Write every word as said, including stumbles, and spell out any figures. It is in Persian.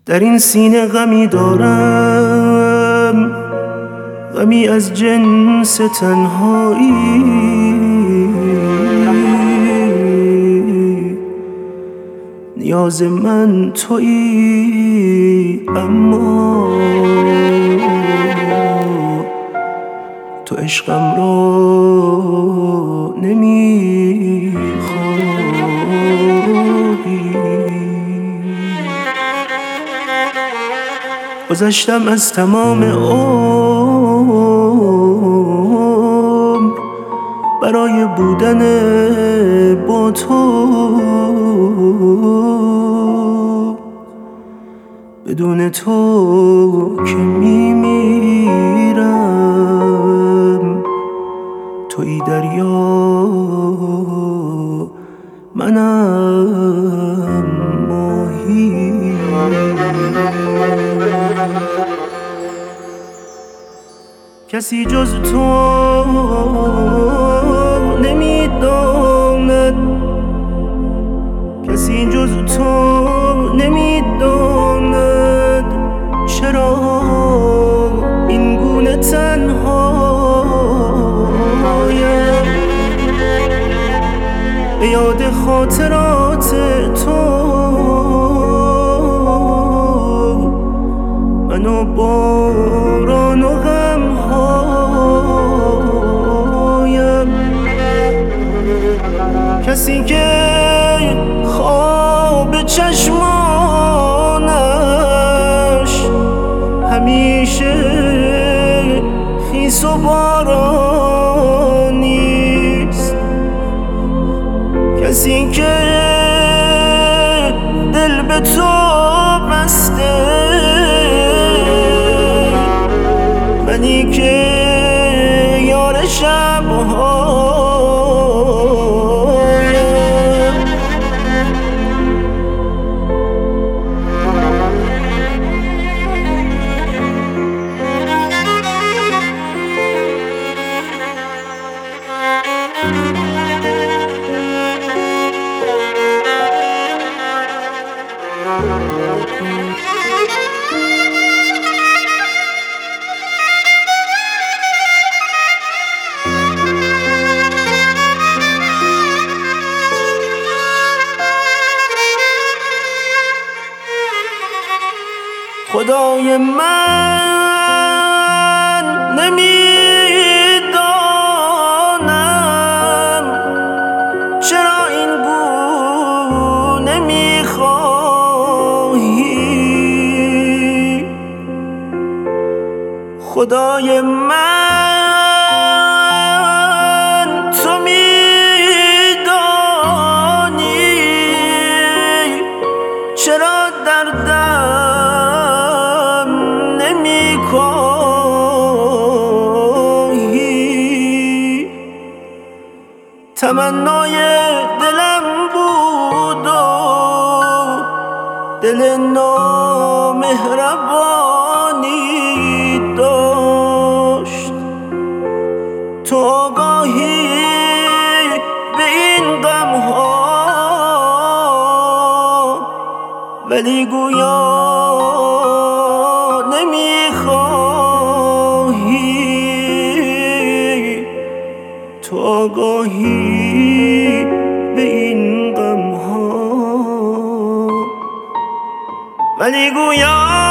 در این سینه غمی دارم، غمی از جنس تنهایی. نیاز من تویی اما تو عشقم را نمیخوای. گذشتم از تمام عمر برای بودن با تو، بدون تو که میمیرم. تویی دریا منم ماهی. کسی جز تو نمیداند، کسی جز تو نمیداند چرا این گونه تنهایم. به یاد خاطرات تو من و باران و غم هایم. کسی که خواب چشمانش همیشه خیس و بارانیست، کسی که دل به تو بسته منی که یار شب‌هایم. خدای من نمیدانم چرا این گونه میخواهی. خدای من تو میدانی چرا دردم نمی‌کاهی. تمنای دلم بود و دل نامهربانی داشت. تو آگاهی به این غم‌ها ولی گویا نمیخواهی. تو آگاهی به این غم‌ها ولی گویا